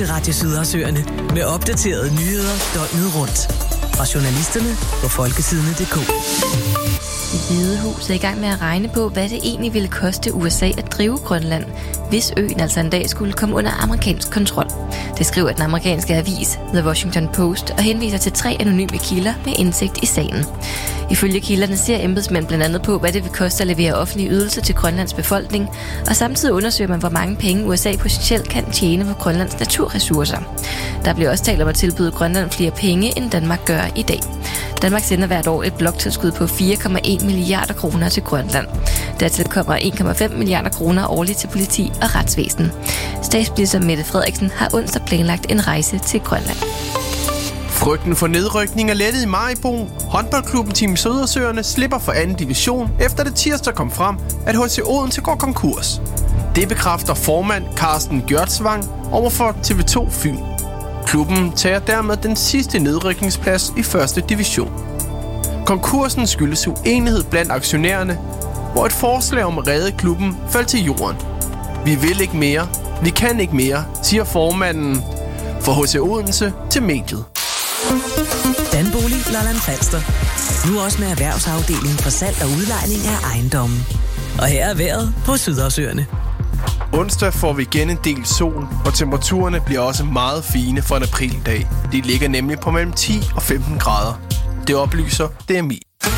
til Radio Sydersøerne med opdaterede nyheder døgnet rundt. Fra journalisterne på folketidene.dk. Det Hvide Hus er i gang med at regne på, hvad det egentlig ville koste USA at drive Grønland, hvis øen altså en dag skulle komme under amerikansk kontrol. Det skriver den amerikanske avis The Washington Post og henviser til 3 anonyme kilder med indsigt i sagen. Ifølge kilderne ser embedsmænd blandt andet på, hvad det vil koste at levere offentlige ydelser til Grønlands befolkning, og samtidig undersøger man, hvor mange penge USA potentielt kan tjene på Grønlands naturressourcer. Der bliver også talt om at tilbyde Grønland flere penge, end Danmark gør i dag. Danmark sender hvert år et bloktilskud på 4,1 milliarder kroner til Grønland. Dertil kommer 1,5 milliarder kroner årligt til politi og retsvæsen. Statsminister Mette Frederiksen har onsdag planlagt en rejse til Grønland. Frygten for nedrykning er lettet i Maribo. Håndboldklubben Team Sydersøerne slipper for 2. division, efter det tirsdag kom frem, at HC Odense går konkurs. Det bekræfter formand Carsten Gjørtsvang overfor TV2 Fyn. Klubben tager dermed den sidste nedrykningsplads i 1. division. Konkursen skyldes uenighed blandt aktionærerne, hvor et forslag om at redde klubben faldt til jorden. Vi vil ikke mere, vi kan ikke mere, siger formanden for HC Odense til mediet. Danbolig Lolland Falster. Nu også med erhvervsafdelingen for salg og udlejning af ejendomme. Og her er vejret på Sydersøerne. Onsdag får vi igen en del sol, og temperaturerne bliver også meget fine for en aprildag. De ligger nemlig på mellem 10 og 15 grader. Det oplyser DMI.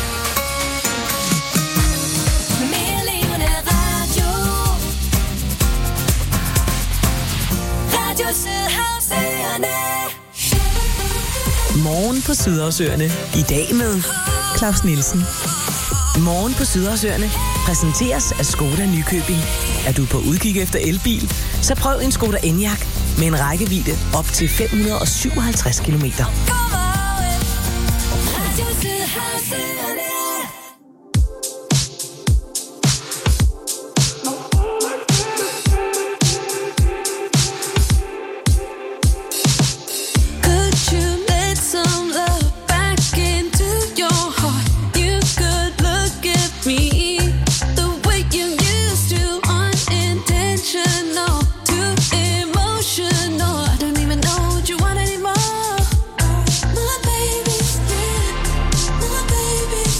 Morgen på Sydersøerne. I dag med Claus Nielsen. Morgen på Sydersøerne præsenteres af Skoda Nykøbing. Er du på udkig efter elbil? Så prøv en Skoda Enyaq med en rækkevidde op til 557 kilometer. Baby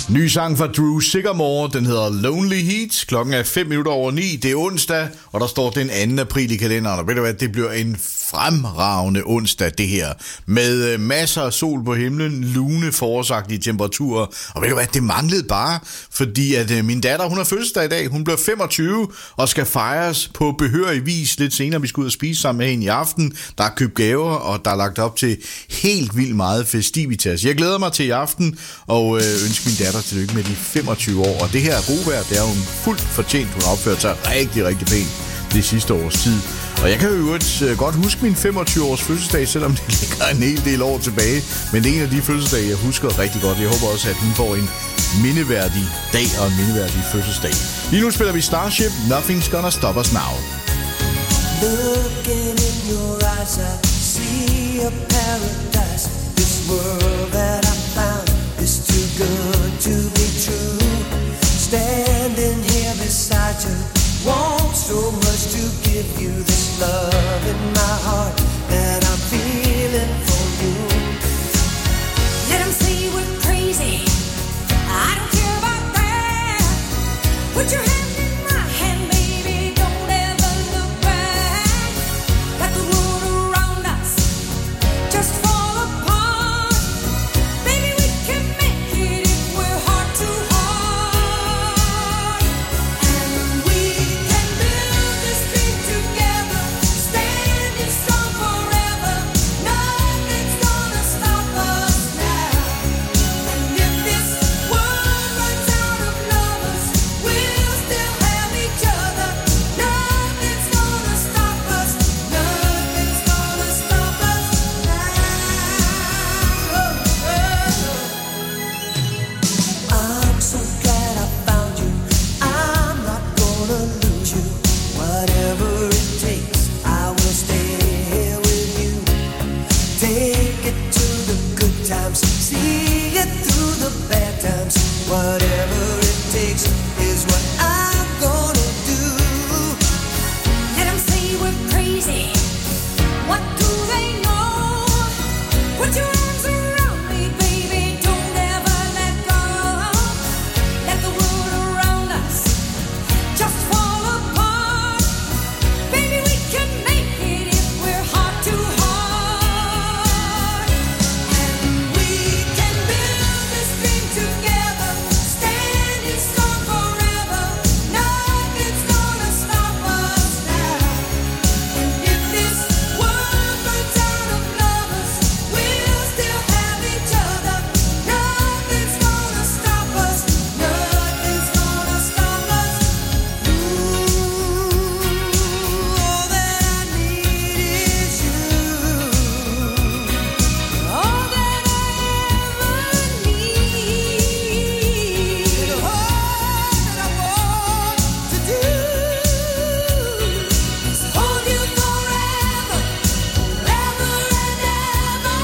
Ny sang fra Drew Sigamore, den hedder Lonely Heat. Klokken er 9:05. Det er onsdag, og der står den 2. april i kalenderen. Og ved du hvad, det bliver en fremragende onsdag, det her. Med masser af sol på himlen, lune forårsagtige temperaturer. Og ved du hvad, det manglede bare, fordi at min datter, hun har fødselsdag i dag. Hun bliver 25 og skal fejres på behørig vis lidt senere. Vi skal ud og spise sammen med hende i aften. Der er købt gaver, og der er lagt op til helt vildt meget festivitas. Jeg glæder mig til i aften og ønsker min datter tillykke med de 25 år. Og det her er gode vejr, det er hun fuldt fortjent. Hun har opført sig rigtig, rigtig pænt det sidste års tid. Og jeg kan jo godt huske min 25-års fødselsdag, selvom det ligger en hel del år tilbage. Men det er en af de fødselsdage, jeg husker rigtig godt. Jeg håber også, at hun får en mindeværdig dag og en mindeværdig fødselsdag. Lige nu spiller vi Starship, Nothing's Gonna Stop Us Now. Looking in your eyes, I see a paradise. This world that I found is too good to be true. Standing here beside you, want so much to give you this love in my heart that I'm feeling for you. Let them say we're crazy, I don't care about that. Put your hand in my hand, baby, don't ever look back. Let the world around us just fall apart. Baby, we can make it if we're heart to heart. And we can build this dream together, standing strong forever. Nothing's gonna stop us now. And if this world runs out of lovers, we'll still have each other. Nothing's gonna stop us. Nothing's gonna stop us now. I'm so glad I found you. I'm not gonna lose you. Whatever it takes, I will stay here with you. Take it to the good times, see it through the bad times. Whatever it takes is what I'm gonna do. Let them say we're crazy. What do they know? Put your arms around me, baby. Don't ever let go. Let the world around us just fall apart. Baby, we can make it if we're heart to heart. And we can build this dream together, standing strong forever. Nothing's gonna stop us now. And if this world runs out of lovers, we'll still have each other. Nothing's gonna stop us. Nothing's gonna stop us. All that I need is you. All that I ever need. All that I want to do is hold you forever, forever and ever.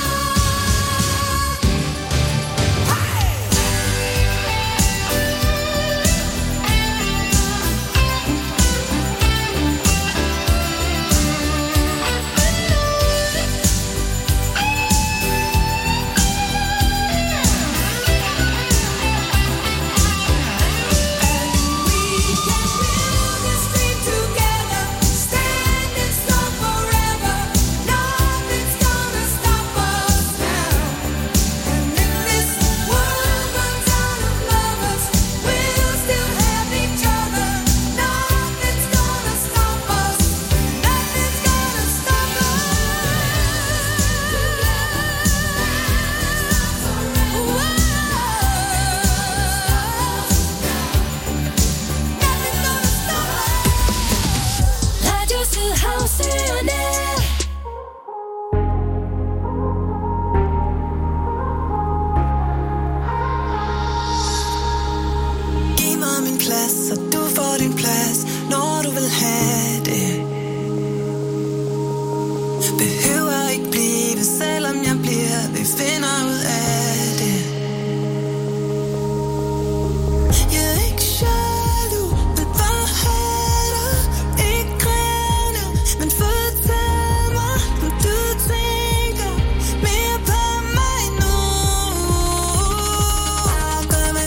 We can build this dream together, standing strong forever. Nothing's gonna stop us now. And if this world runs out of lovers, we'll still have each other. Nothing's gonna stop us. Nothing's gonna stop Radio Sydhavsøerne. Giv mig min plads, og du får din plads, når du vil have det. Behøver ikke blive, selvom jeg bliver. Vi finder ud af det. Jeg er ikke jaloux, vil bare have dig. Ikke grene, men fortæl mig, om du tænker mere på mig nu. Bare gør, hvad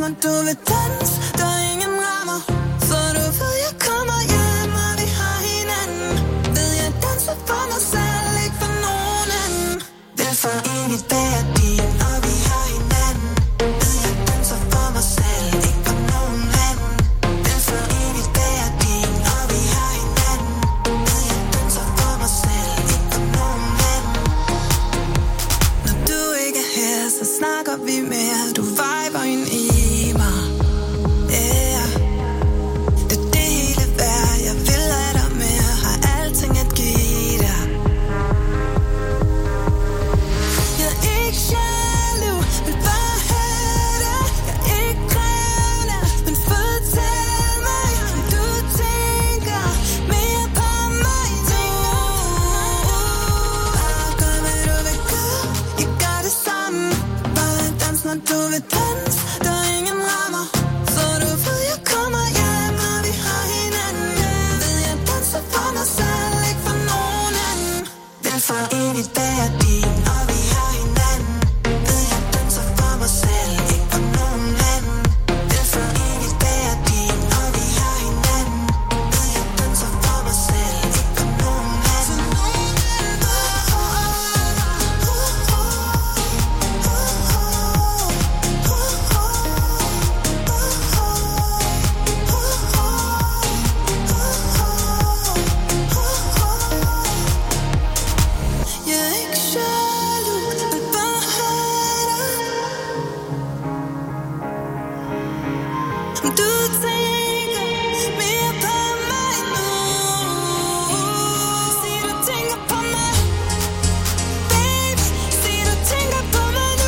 når du vil dans. Der er ingen rammer, for du ved, jeg kommer hjem, og vi har hinanden. Ved jeg danser for mig selv, ikke for nogen anden. Vil for evigt være din, og vi har hinanden. Ved jeg danser for mig selv, ikke for nogen anden. Vil for evigt være din, og vi har hinanden. Ved jeg danser for mig selv, ikke for nogen anden. Når du ikke er her, så snakker vi mere. Du viber ind i mig. Yeah. Det er det hele værd. Jeg vil have dig mere. Har alting at give dig. Jeg er ikke jaloux, vil bare have dig. Jeg er ikke krævende, men fortæl mig, om du tænker mere på mig nu. Gør hvad du vil gøre, jeg gør det samme. Bare dans, når du vil dans. Der er ingen rammer, for du ved, jeg kommer hjem, og vi har hinanden. Ved jeg danser for mig selv, ikke for nogen anden. Vil for evigt være din, og vi har hinanden. Ved jeg danser for mig selv, ikke for nogen anden. Vil for evigt være din, og vi har hinanden. Ved jeg danser for mig selv, ikke for nogen anden. Jeg er ikke jaloux, vil bare have dig. Om du tænker mere på mig nu. Sig du tænker på mig, baby. Sig du tænker på mig nu.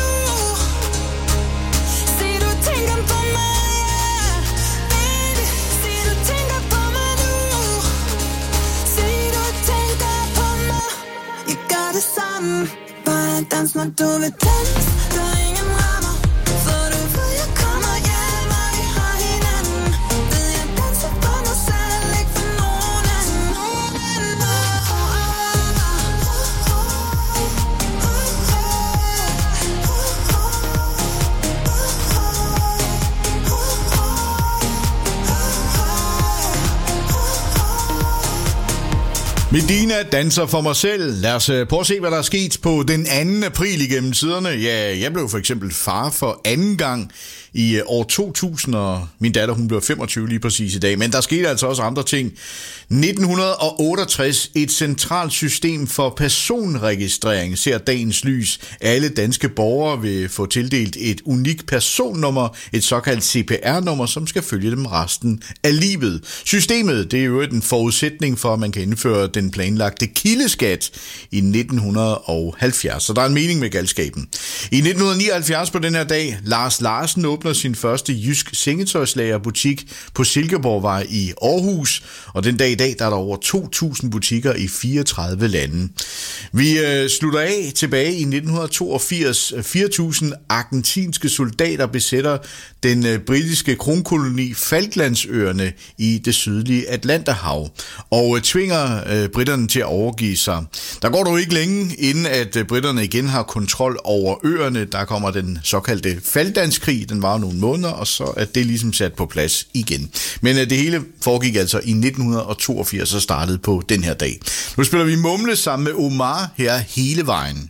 Sig du tænker på mig, yeah. Baby. Sig du tænker på mig nu. Sig du tænker på mig. Jeg gør det samme. Bare dans, når du vil dans. Der er ingen rammer, for du ved, jeg kommer hjem, og vi har hinanden. Ved jeg danser for mig selv, ikke for nogen anden. Medina danser for mig selv. Lad os prøve at se, hvad der er sket på den 2. april igennem tiderne. Ja, jeg blev for eksempel far for anden gang i år 2000, og min datter, hun blev 25 lige præcis i dag. Men der skete altså også andre ting. 1968, et centralt system for personregistrering ser dagens lys. Alle danske borgere vil få tildelt et unikt personnummer, et såkaldt CPR-nummer, som skal følge dem resten af livet. Systemet, det er jo en forudsætning for, at man kan indføre den planlagte kildeskat i 1970. Så der er en mening med galskaben. I 1979 på den her dag, Lars Larsen åbner sin første jysk sengetøjslagerbutik på Silkeborgvej i Aarhus, og den dag i dag, der er der over 2.000 butikker i 34 lande. Vi slutter af tilbage i 1982. 4.000 argentinske soldater besætter den britiske kronkoloni Falklandsøerne i det sydlige Atlanterhav og tvinger britterne til at overgive sig. Der går dog ikke længe, inden at britterne igen har kontrol over øerne. Der kommer den såkaldte Falklandskrig, den var nogle måneder, og så er det ligesom sat på plads igen. Men det hele foregik altså i 1982 og startede på den her dag. Nu spiller vi Mumle sammen med Omar her hele vejen.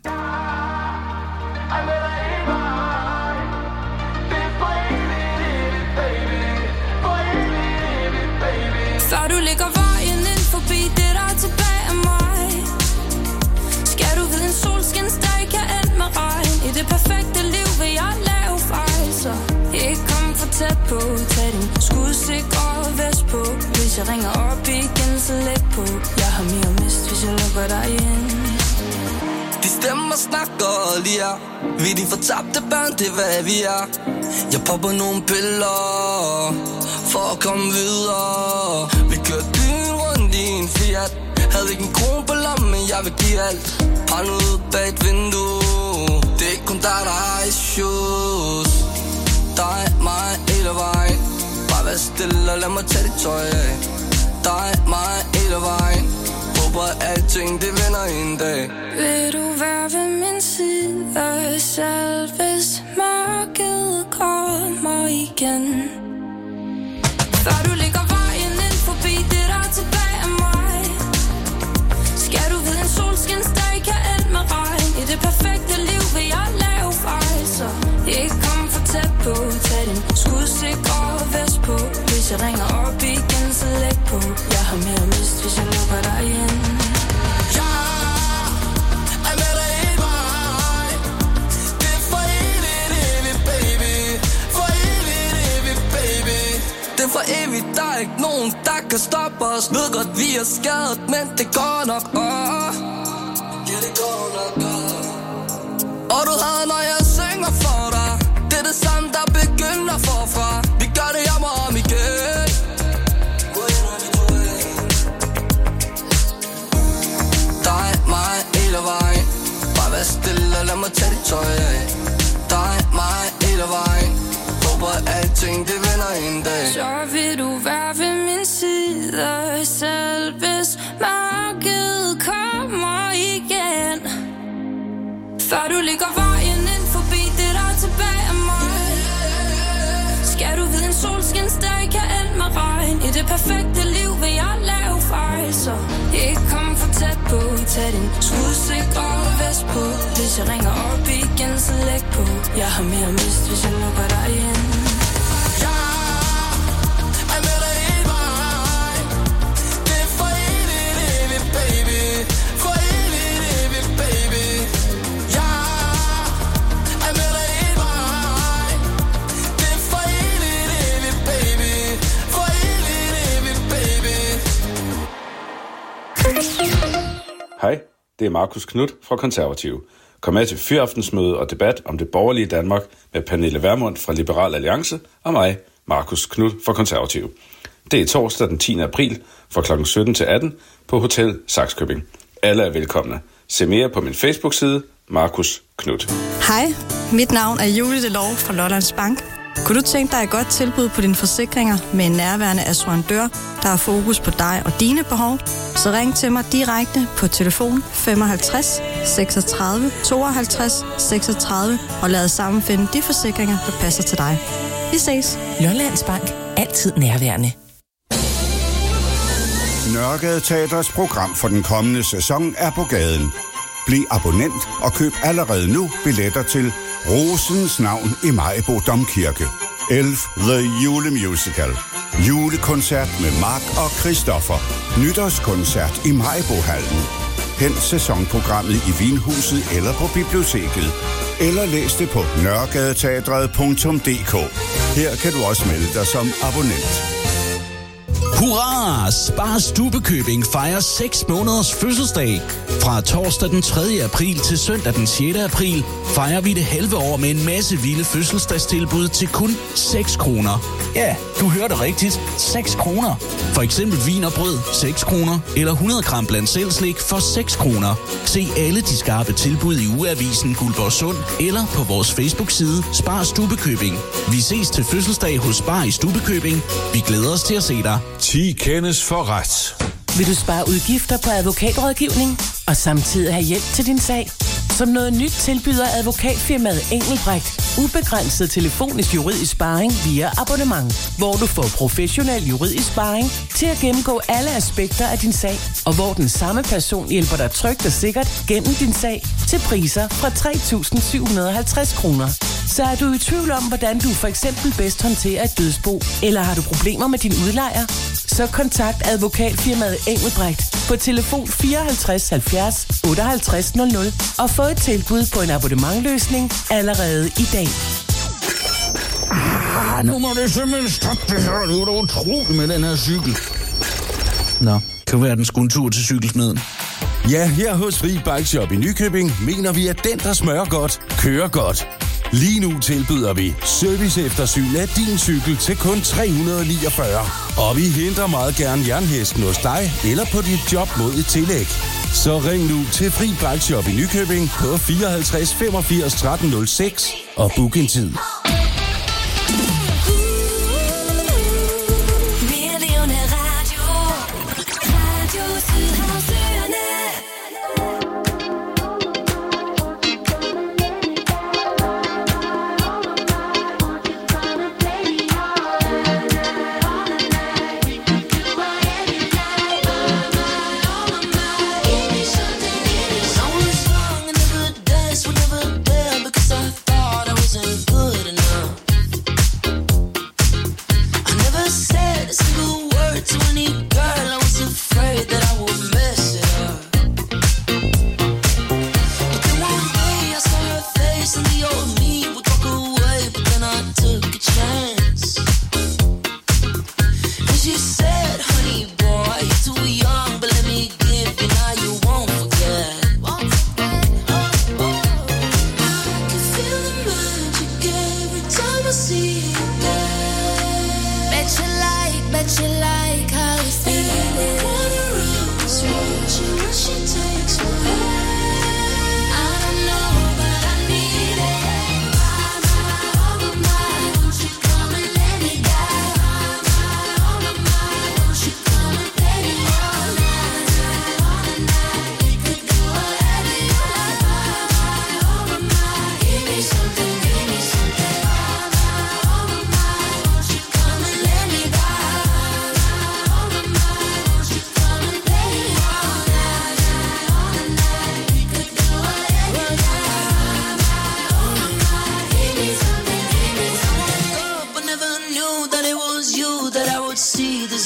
Før du lægger vejen ind forbi det, der er tilbage af mig, skal du vide, en solskinsdag kan ende med regn. I det perfekte liv vil jeg lave fejl, så ikke kom for tæt på. Tag din skudsikre vest på. Hvis jeg ringer op igen, så læg på. Jeg har mere mist, hvis jeg lukker dig ind. De stemmer snakker lige her. Vi er de fortabte børn, det er hvad vi er. Jeg popper nogle piller for at komme videre. Vi kørte byen rundt i en Fiat. Havde ikke en krone på lommen, men jeg vil give alt. Parn ud bag et vindue. Det er ikke kun dig, der har issues. Dig, mig, hele vejen. Bare vær stille og lad mig tage dit tøj af. Dig, mig, hele vejen. Håber at alting det vender en dag. Vil du være ved min side selv, hvis mørket kommer igen. Før du lægger vejen ind forbi det, der er tilbage af mig. Skal du vide, en solskinsdag kan ende med regn. I det perfekte liv vil jeg lave fejl, så ikke kom for tæt på. Tag din skudsikre vest på. Hvis jeg ringer op igen, så læg på. Jeg har mere at miste, hvis jeg lukker dig ind. Det er for evigt, der er ikke nogen, der kan stoppe os. Ved godt, vi er skadet, men det går nok. Ja, det går nok. Og du har, når jeg synger for dig. Det er det samme, der begynder forfra. Vi gør det om og om igen. Dig, mig, hele vejen. Bare vær stille og lad mig tage dit tøj af. Dig, mig, hele vejen. Håber alting det vender en dag. Så vil du være ved min side, selv hvis mørket kommer igen. Før du ligger vejen ind forbi det, der er tilbage af mig. Skal du vide, en solskinsdag kan ende med regn. I det perfekte liv vil jeg lave fejl, så ikke kom for tæt på. Tag din skudsikre vest på. Hvis jeg ringer op igen, så læg på. Jeg har mere at miste, hvis jeg lukker dig ind. Hej, det er Markus Knudt fra Konservative. Kom med til fyraftensmøde og debat om det borgerlige Danmark med Pernille Vermund fra Liberal Alliance og mig, Markus Knudt fra Konservative. Det er torsdag den 10. april fra kl. 17 til 18 på Hotel Saxkøbing. Alle er velkomne. Se mere på min Facebook-side, Markus Knudt. Hej, mit navn er Julie Delov fra Lollands Bank. Kunne du tænke dig et godt tilbud på dine forsikringer med en nærværende assurandør, der har fokus på dig og dine behov? Så ring til mig direkte på telefon 55 36 52 36 og lad os sammen finde de forsikringer, der passer til dig. Vi ses. Lollands Bank. Altid nærværende. Nørregade Teaters program for den kommende sæson er på gaden. Bliv abonnent og køb allerede nu billetter til Rosens navn i Maribo Domkirke. Elf The Julemusical. Julekoncert med Mark og Christoffer. Nytårskoncert i Maribohallen. Hent sæsonprogrammet i Vinhuset eller på biblioteket. Eller læs det på nørregadeteatret.dk. Her kan du også melde dig som abonnent. Hurra! Spar Stubbekøbing fejrer 6 måneders fødselsdag. Fra torsdag den 3. april til søndag den 6. april fejrer vi det halve år med en masse vilde fødselsdagstilbud til kun 6 kroner. Ja, du hørte rigtigt. 6 kroner. For eksempel vin og brød 6 kroner, eller 100 gram blandt selv slik for 6 kroner. Se alle de skarpe tilbud i ugeavisen Guldborgsund eller på vores Facebook-side Spar Stubbekøbing. Vi ses til fødselsdag hos Spar i Stubbekøbing. Vi glæder os til at se dig. 10 kendes for ret. Vil du spare udgifter på advokatrådgivning og samtidig have hjælp til din sag? Som noget nyt tilbyder advokatfirmaet Engelbrecht ubegrænset telefonisk juridisk sparring via abonnement, hvor du får professionel juridisk sparring til at gennemgå alle aspekter af din sag, og hvor den samme person hjælper dig trygt og sikkert gennem din sag til priser fra 3.750 kroner. Så er du i tvivl om, hvordan du for eksempel bedst håndterer et dødsbo, eller har du problemer med din udlejer? Så kontakt advokatfirmaet Engelbrecht på telefon 54 70 58 00 og få et tilbud på en abonnementløsning allerede i dag. Nu må det simpelthen stoppe det her. Det er jo utroligt med den her cykel. Nå, kan være den skulle en tur til cykelsmeden. Ja, her hos Fri Bike Shop i Nykøbing mener vi, at den, der smører godt, kører godt. Lige nu tilbyder vi serviceeftersyn af din cykel til kun 349. Og vi henter meget gerne jernhesten hos dig eller på dit job mod et tillæg. Så ring nu til Fri Bike Shop i Nykøbing på 54 85 13 06 og book en tid.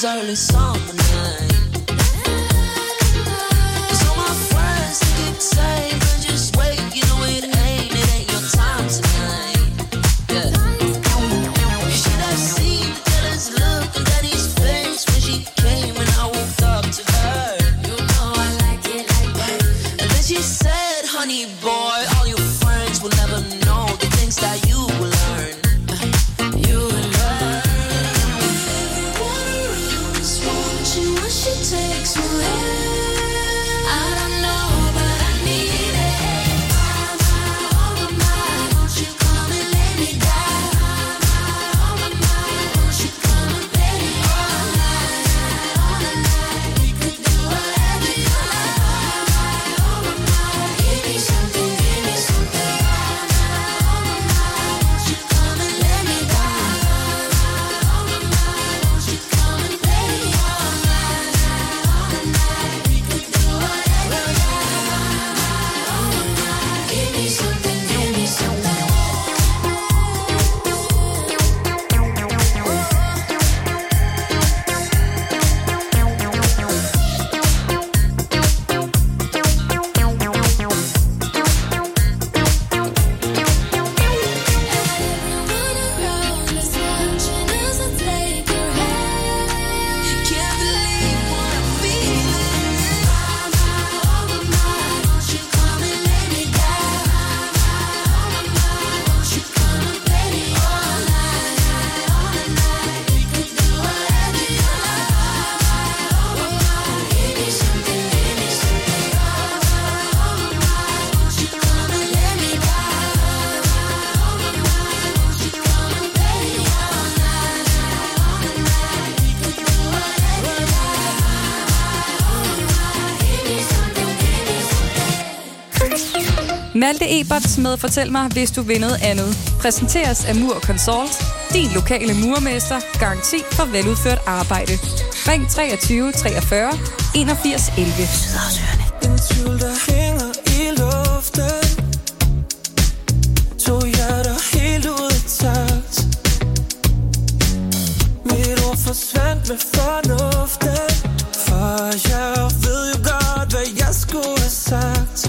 it's early summer night. So my friends keep saying, but just wait, you know it ain't your time tonight. Yeah. You should have seen the jealous look on Daddy's face when she came and I walked up to her. You know I like it like that. And then she said, honey boy, all your friends will never know the things that you will learn. You will learn. She takes me where I don't know, but I need it. Oh my, won't you come and lay me down? Oh my, won't you come and play me all night? We could do whatever you like. Oh my, give me something, give me something. Oh my, won't you come and lay me down? Oh my, won't you come and play me all night? Malte Eberts med Fortæl mig, hvis du vil noget andet. Præsenteres af Mur Consult. Din lokale murmester. Garanti for veludført arbejde. Ring 23 43 81 11. En tvivl, der hænger i luften. To hjerter helt ud af takt. Mit ord forsvandt med fornuften. For jeg ved jo godt, hvad jeg skulle have sagt.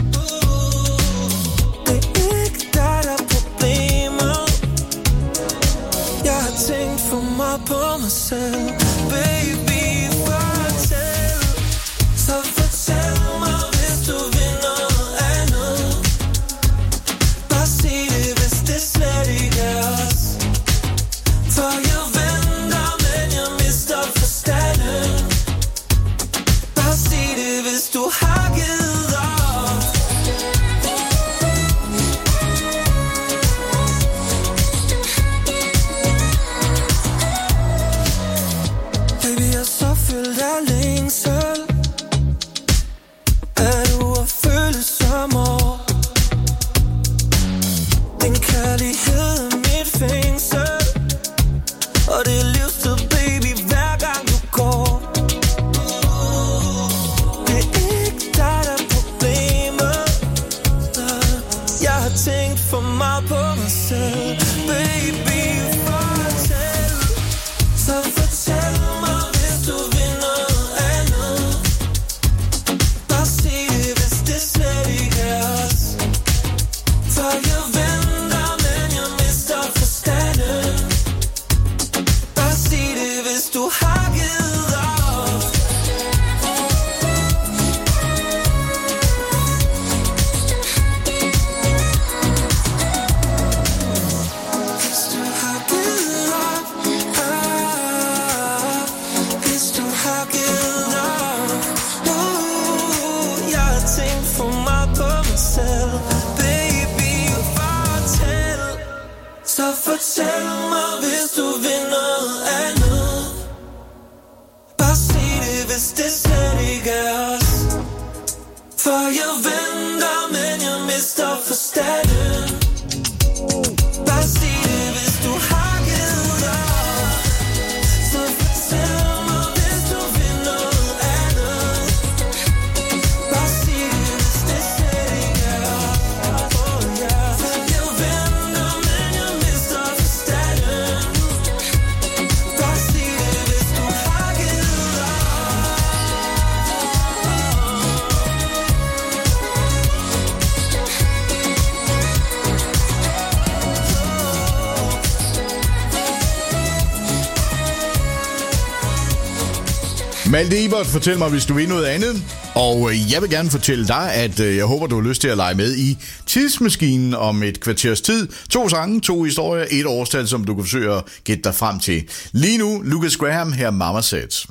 Tænkt for mig på mig selv. Baby, fortæl. Så fortæl mig, hvis du vil noget andet. Bare sig det, hvis det slet ikke er os. For jeg venter, men jeg mister forstanden. Bare sig det, hvis du har givet op. Fyldt af længsel. Er du at føle som år? Din kærlighed er mit fængsel. Og det er livstid, baby, hver gang du går. Det er ikke dig, der er problemet. Jeg har tænkt for meget på mig selv. Baby, fortæl. Så fortæl mig, hvis du vil. Fortæl mig, hvis du vil noget andet. Bare sig det, hvis det slet ikke er os. For jeg venter, men jeg mister forstanden. Bare sig det, hvis du har givet op. Så fortæl mig, hvis du vil noget andet. Bare sig det, hvis det slet ikke er os. For jeg venter, men jeg mister forstanden. Bare sig det, hvis du har Malte Ebert, fortæl mig, hvis du vil noget andet. Og jeg vil gerne fortælle dig, at jeg håber, du har lyst til at lege med i Tidsmaskinen om et kvarters tid. 2 sange, 2 historier, 1 årstal, som du kan forsøge at gætte dig frem til. Lige nu, Lucas Graham her, Mama Said.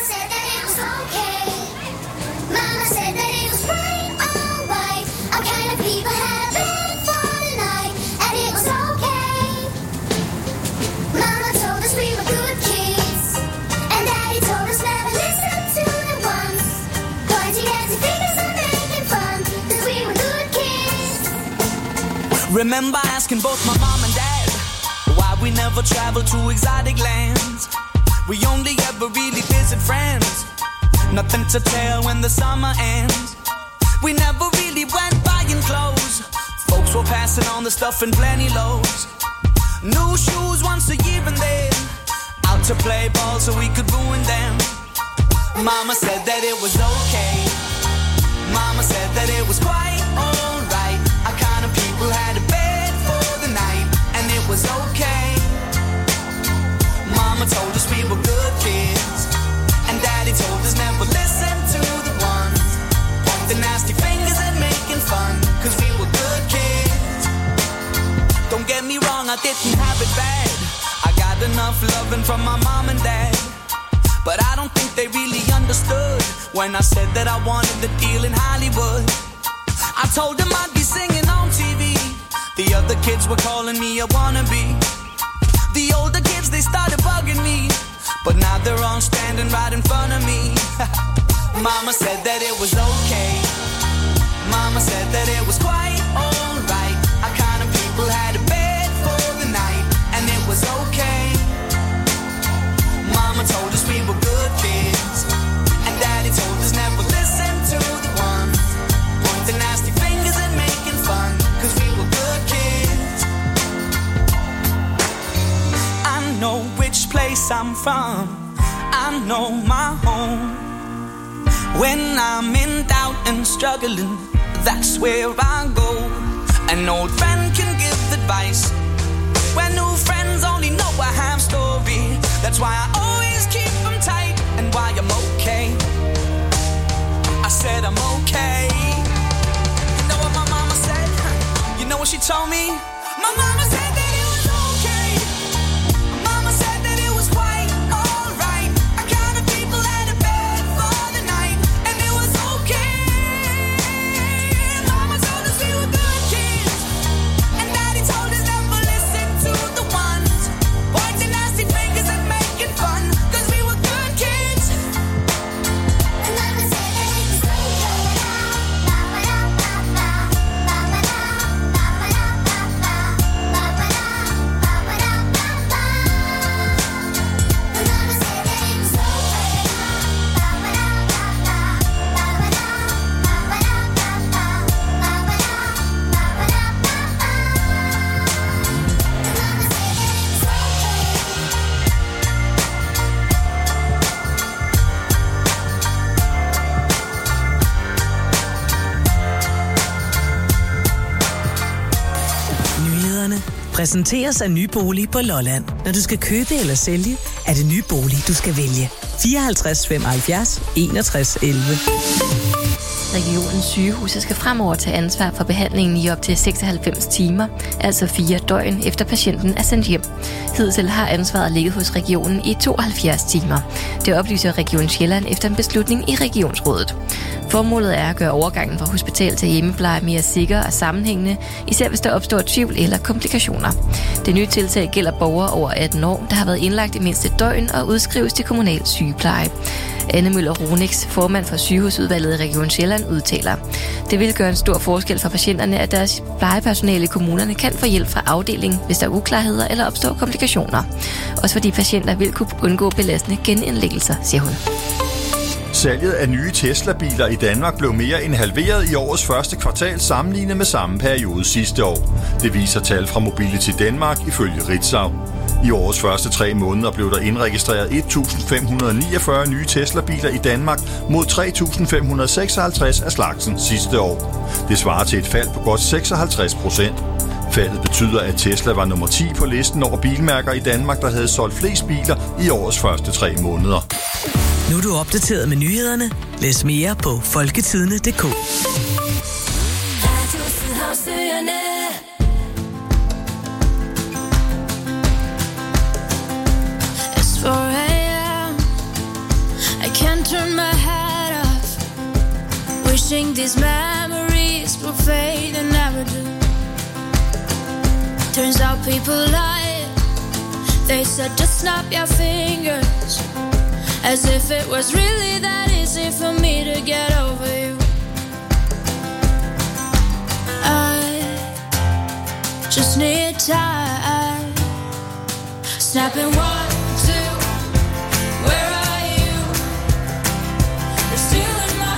Remember asking both my mom and dad why we never traveled to exotic lands. We only ever really visit friends. Nothing to tell when the summer ends. We never really went buying clothes. Folks were passing on the stuff in plenty loads. New shoes once a year and then out to play ball so we could ruin them. Mama said that it was okay. Mama said that it was quite alright. Our kind of people had a bed for the night, and it was okay. Mama told us we were good kids, and Daddy told us never listen to the ones pointing nasty fingers and making fun, cause we were good kids. Don't get me wrong, I didn't have it bad. I got enough loving from my mom and dad, but I don't think they really understood when I said that I wanted the deal in Hollywood. I told them I'd be singing on TV. The other kids were calling me a wannabe. The older kids, they started bugging me, but now they're all standing right in front of me. Mama said that it was okay. Mama said that it was quite alright. Our kind of people had a bed for the night, and it was okay. Mama told us we were good kids, and Daddy told us never listen to the ones pointing nasty fingers and making fun, cause we were good kids. I know which place I'm from, I know my home. When I'm in doubt and struggling, that's where I go. An old friend can give advice when new friends only know a half story. That's why I always keep them tight, and why I'm okay. I said I'm okay. You know what my mama said? You know what she told me? My mama said that it was okay. Mama said that it was quite alright. Our kind of people had a bed for the night, and it was okay. Mama told us we were good kids, and Daddy told us never listen to the ones pointing nasty fingers and making fun, cause we were good kids. And Mama said that it was okay. Nyhederne præsenteres af Nybolig på Lolland. Når du skal købe eller sælge, er det Nybolig, du skal vælge. 54 75 61 11. Regionens sygehuse skal fremover tage ansvar for behandlingen i op til 96 timer, altså 4 døgn efter patienten er sendt hjem. Hidtil har ansvaret ligget hos regionen i 72 timer. Det oplyser Region Sjælland efter en beslutning i regionsrådet. Formålet er at gøre overgangen fra hospital til hjemmepleje mere sikker og sammenhængende, især hvis der opstår tvivl eller komplikationer. Det nye tiltag gælder borgere over 18 år, der har været indlagt i mindst et døgn og udskrives til kommunal sygepleje. Anne Møller Ronix, formand for sygehusudvalget i Region Sjælland, udtaler: Det vil gøre en stor forskel for patienterne, at deres plejepersonale i kommunerne kan få hjælp fra afdelingen, hvis der er uklarheder eller opstår komplikationer. Også fordi patienter vil kunne undgå belastende genindlæggelser, siger hun. Salget af nye Tesla-biler i Danmark blev mere end halveret i årets første kvartal sammenlignet med samme periode sidste år. Det viser tal fra Mobility Danmark ifølge Ritzau. I årets første 3 måneder blev der indregistreret 1.549 nye Tesla-biler i Danmark mod 3.556 af slagsen sidste år. Det svarer til et fald på godt 56%. Faldet betyder, at Tesla var nummer 10 på listen over bilmærker i Danmark, der havde solgt flest biler i årets første 3 måneder. Nu er du opdateret med nyhederne. Læs mere på folketidende.dk. It's 4 a.m. I can't turn my head off. Wishing these memories will fade and never do. Turns out people lie. They said just snap your fingers, as if it was really that easy for me to get over you. I just need time. Snapping 1, 2. Where are you? You're still in my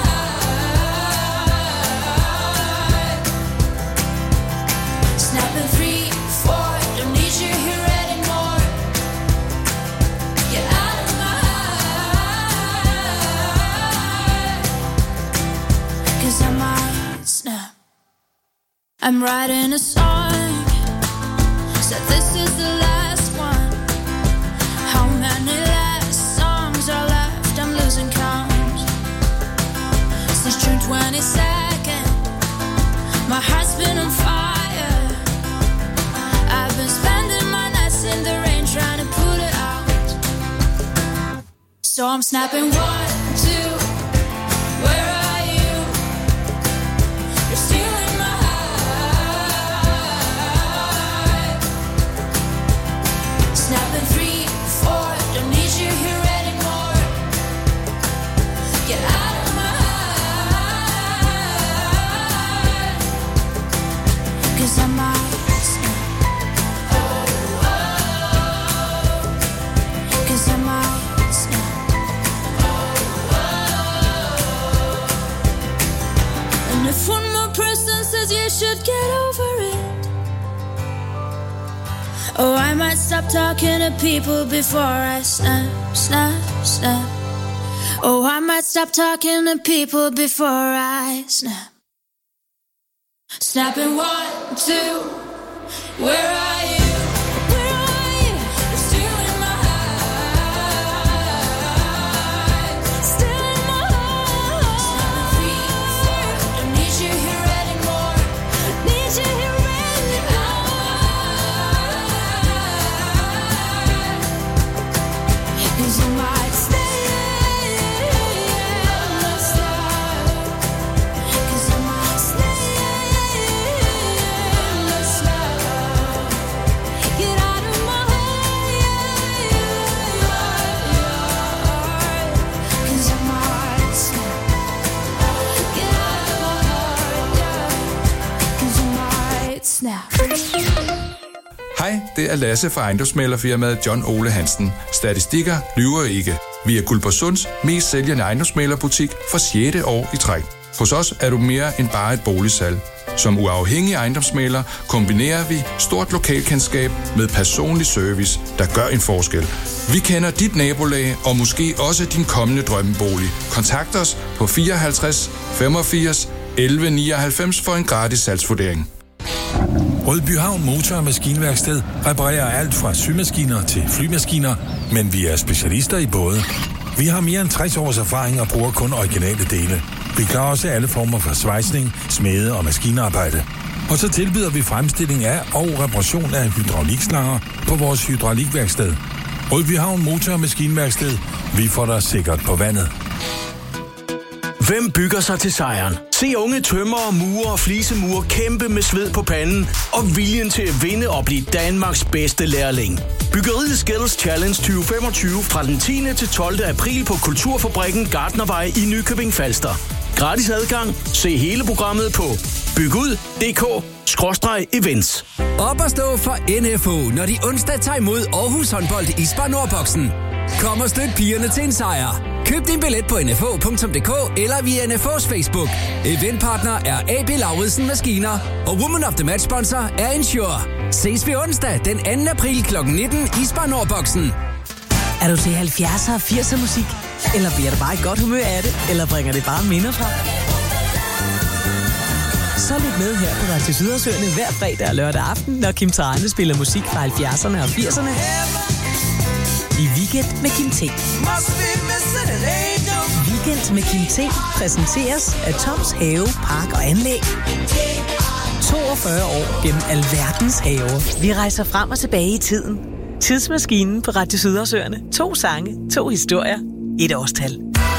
heart. Snapping 3, 4. Don't need you here anymore. Get out of my heart. 'Cause I might snap. I'm writing a song. Said this is the last one. How many last songs are left? I'm losing count. Since June 22nd, my heart's been on fire. I've been spending my nights in the rain trying to pull it out. So I'm snapping 1, 2. Where are you? You're still in my heart. Snapping 3, 4. Don't need you here anymore. Get out of my heart. 'Cause I might snap. 'Cause I might snap. And if one more person says you should get over it, oh, I might stop talking to people before I snap, snap, snap. Oh, I might stop talking to people before I snap. Snapping 1, 2. Where are you? Where are you? You're still in my heart. Still in my heart. Snapping 3, 4. Don't need you here anymore. Need you here anymore. 'Cause I might stay. Let's start. 'Cause I might stay. Let's start. Get out of my heart. 'Cause I might snap. Get out of my heart. 'Cause I might snap. Hej, det er Lasse fra ejendomsmæglerfirmaet John Ole Hansen. Statistikker lyver ikke. Vi er Guldborgsunds mest sælgende ejendomsmæglerbutik for 6. år i træk. Hos os er du mere end bare et boligsalg. Som uafhængig ejendomsmægler kombinerer vi stort lokalkendskab med personlig service, der gør en forskel. Vi kender dit nabolag og måske også din kommende drømmebolig. Kontakt os på 54 85 11 99 for en gratis salgsvurdering. Rødbyhavn Motor- og Maskinværksted reparerer alt fra symaskiner til flymaskiner, men vi er specialister i både. Vi har mere end 60 års erfaring og bruger kun originale dele. Vi klarer også alle former for svejsning, smede og maskinarbejde. Og så tilbyder vi fremstilling af og reparation af hydraulikslanger på vores hydraulikværksted. Rødbyhavn Motor- og Maskinværksted. Vi får dig sikkert på vandet. Hvem bygger sig til sejren? Se unge tømrere, murer og flisemurer kæmpe med sved på panden og viljen til at vinde og blive Danmarks bedste lærling. Byggeriet Skills Challenge 2025 fra den 10. til 12. april på Kulturfabrikken Gartnervej i Nykøbing Falster. Gratis adgang. Se hele programmet på bygud.dk/events. Op at stå for NFO, når de onsdag tager imod Aarhus håndbold i Spar Nordboksen. Kom og støt pigerne til en sejr. Køb din billet på nfo.dk eller via NFO's Facebook. Eventpartner er AB Lauridsen Maskiner, og Woman of the Match sponsor er Ensure. Ses vi onsdag den 2. april kl. 19 i Spar Nordboksen. Er du til 70'er og 80'er musik? Eller bliver du bare i godt humør af det? Eller bringer det bare minder frem? Så lyt med her på Radio Sydersøerne hver fredag og lørdag aften, når Kim Thrane spiller musik fra 70'erne og 80'erne. i Weekend med Kim T. Weekend med Kim T præsenteres af Toms Have, Park og Anlæg. 42 år gennem alverdens haver. Vi rejser frem og tilbage i tiden. Tidsmaskinen på Radio Sydersøerne. 2 sange, 2 historier, 1 årstal.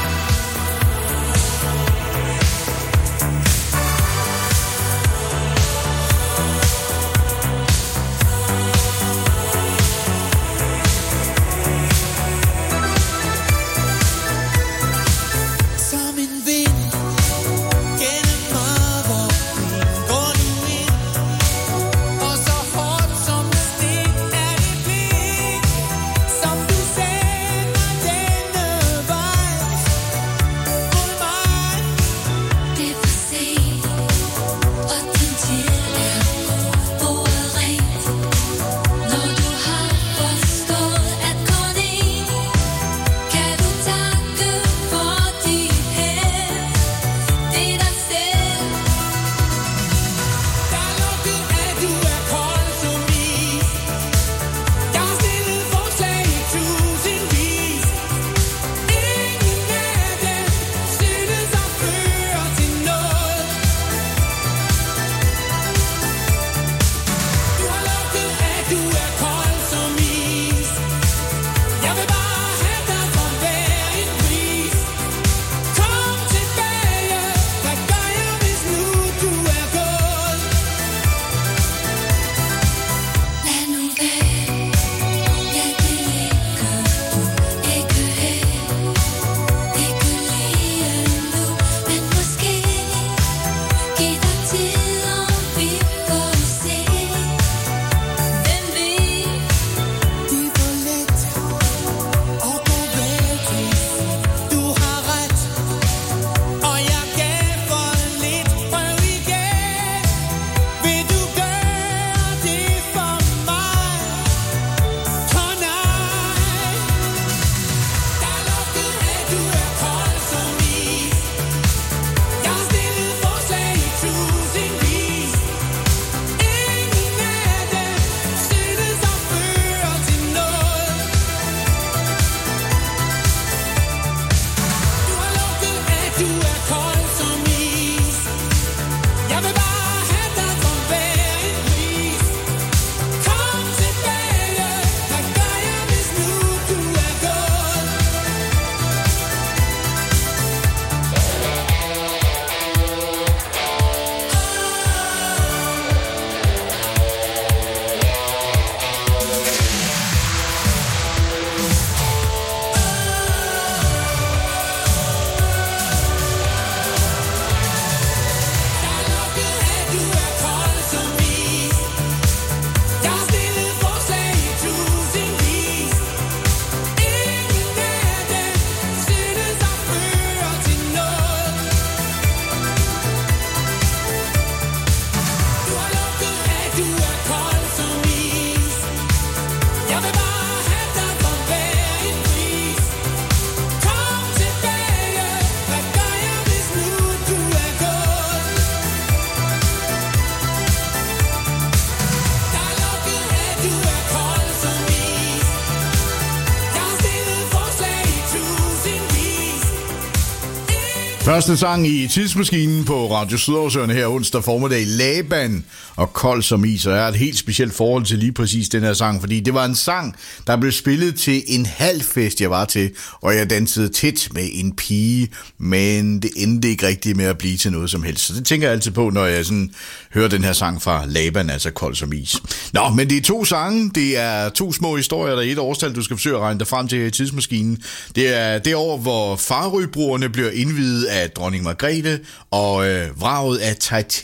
Første sang i Tidsmaskinen på Radio Sydersøerne her onsdag formiddag. Laban og Kold som is. Og jeg har et helt specielt forhold til lige præcis den her sang, fordi det var en sang, der blev spillet til en halvfest, jeg var til, og jeg dansede tæt med en pige, men det endte ikke rigtigt med at blive til noget som helst. Så det tænker jeg altid på, når jeg sådan hører den her sang fra Laban, altså Kold som is. Nå, men det er 2 sange, det er 2 små historier, der er et årstal, du skal forsøge at regne dig frem til her i Tidsmaskinen. Det er det år, hvor Farøbroerne bliver indviet af dronning Margrethe, og vraget af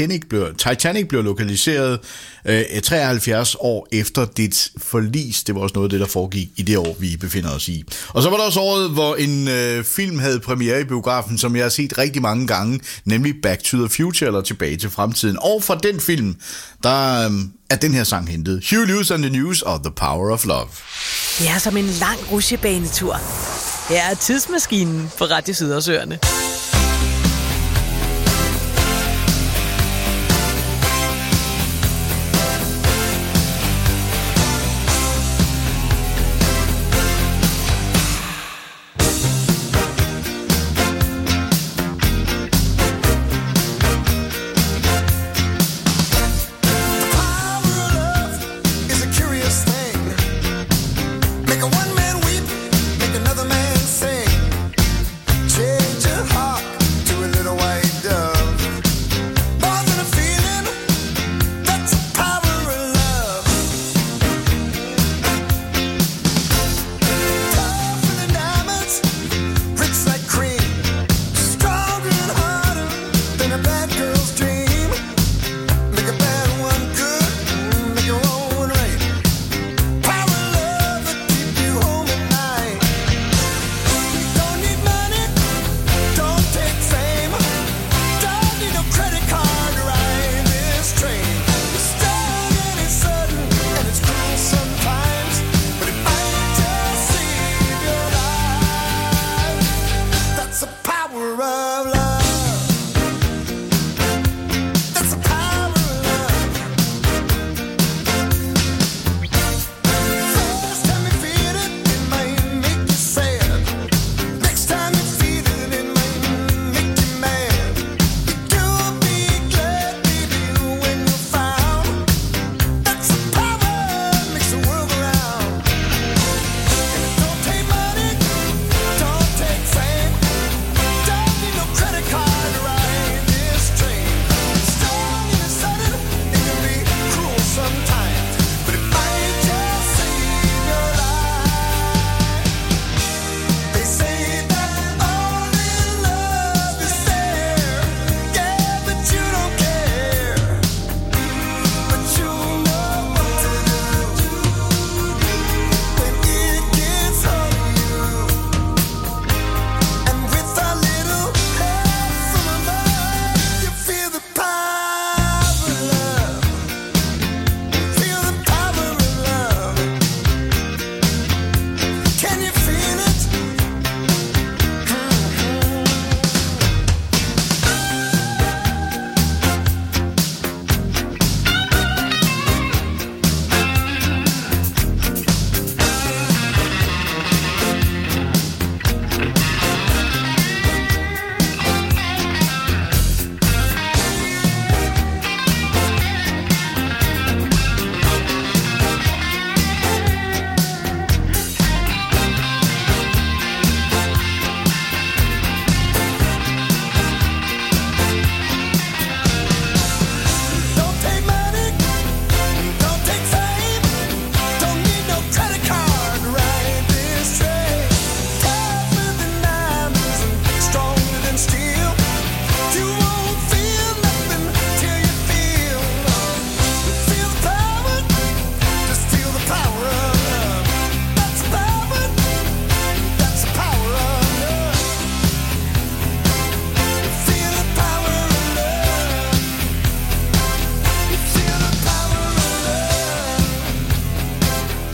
Titanic bliver lokaliseret 73 år efter dit forlis. Det var også noget af det, der foregik i det år, vi befinder os i. Og så var der også året, hvor en film havde premiere i biografen, som jeg har set rigtig mange gange, nemlig Back to the Future, eller Tilbage til fremtiden. Og fra den film, der er den her sang hentet. Huey Lewis and the News og The Power of Love. Det er som en lang rutsjebanetur. Her er Tidsmaskinen på Radio Sydersøerne.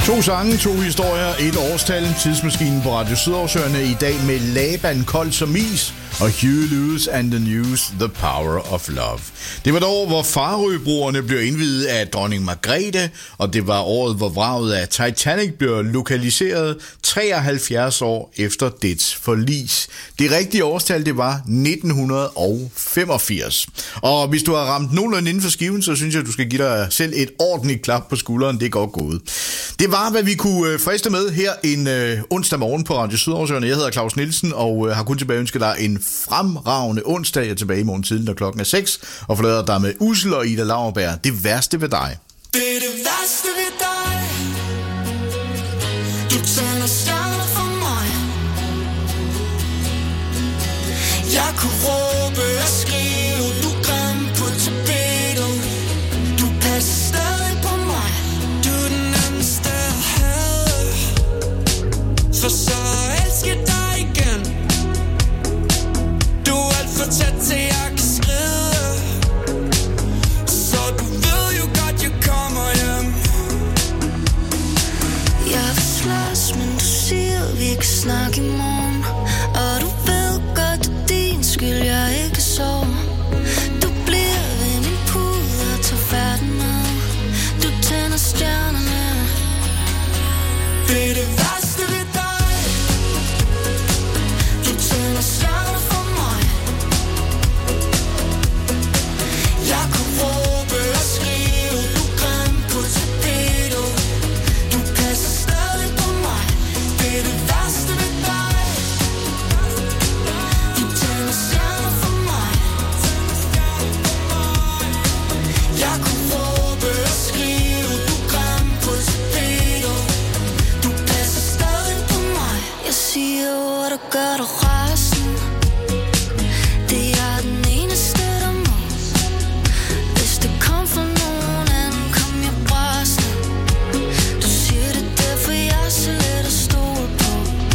To sange, to historier, et årstal, tidsmaskinen på Radio Sydarsøerne i dag med Laban kold som is og Huey Lewis and the News, The Power of Love. Det var et år, hvor Farøbroerne blev indviet af dronning Margrethe, og det var året, hvor vraget af Titanic blev lokaliseret 73 år efter dets forlis. Det rigtige årstal, det var 1985. Og hvis du har ramt nogenlunde inden for skiven, så synes jeg, at du skal give dig selv et ordentligt klap på skulderen. Det er godt gået. Det var, hvad vi kunne friste med her en onsdag morgen på Radio Sydarsøerne. Jeg hedder Claus Nielsen og har kun tilbage ønsket dig en fremragende onsdag. Jeg er tilbage i morgen tidlig, når klokken er 6, og forlader dig med Ussel og Ida Lauerberg. Det værste ved dig. Det er det værste ved dig. Du tænder stjerner for mig. Jeg kunne råbe og skrive, du er grim på tapetet. Du passer stadig på mig. Du er den nemmeste at have. For så elsker dig igen. Du er alt for tæt til jeg kan skride. Så du ved jo godt jeg kommer hjem. Jeg vil slås, men du siger vi kan snakke i morgen. Og du ved godt det er din skyld jeg ikke sover. Du bliver ved min pude og tager færden med. Du tænder stjernerne. Det er det værste ved dig. Du tænder stjerner for mig. Jeg kunne råbe og skrive, du er grim på tapetet. Du passer stadig på mig. Det er det værste ved dig. Du tænder stjerner for mig. Jeg kunne råbe og skrive, du er grim på tapetet. Du passer stadig på mig. Jeg siger ord, der gør dig rasende. Det er den eneste, der må. Hvis det kom fra nogen anden, kom jeg brasende. Du siger det derfor, jeg er så let at stole på.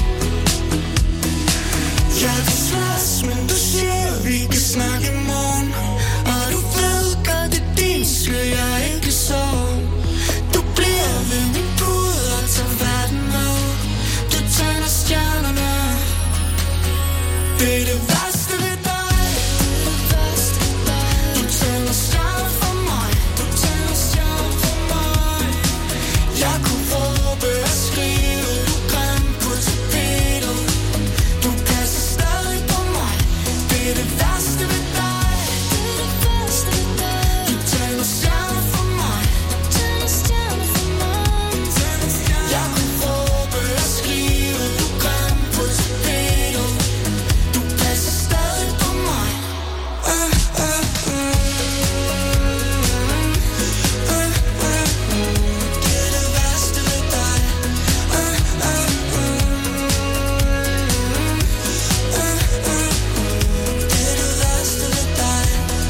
Jeg vil slås, men du siger, vi kan snakke i morgen. Og du ved godt, det er din skyld, jeg ikke sover. Du bliver ved min pude og tager verden med. Du tænder stjernerne. Det er det værste ved dig. Du tænder stjerner for mig. Du tænder stjerner for mig. Jeg kunne råbe og skrive, du er grim på tapetet. Du passer stadig på mig. Det er det værste ved dig. Du tænder stjerner for mig. Jeg kunne råbe og skrive, du er grim på tapetet. Du passer stadig på mig. Det er det værste ved dig. Det er det værste ved dig.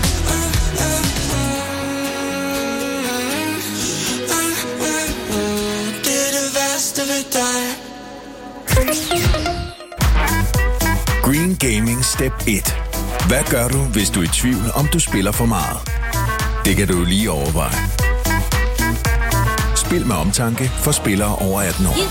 Det er det værste ved dig. Green Gaming Step 1. Hvad gør du, hvis du er i tvivl, om du spiller for meget? Det kan du lige overveje. Spil med omtanke for spillere over 18 år.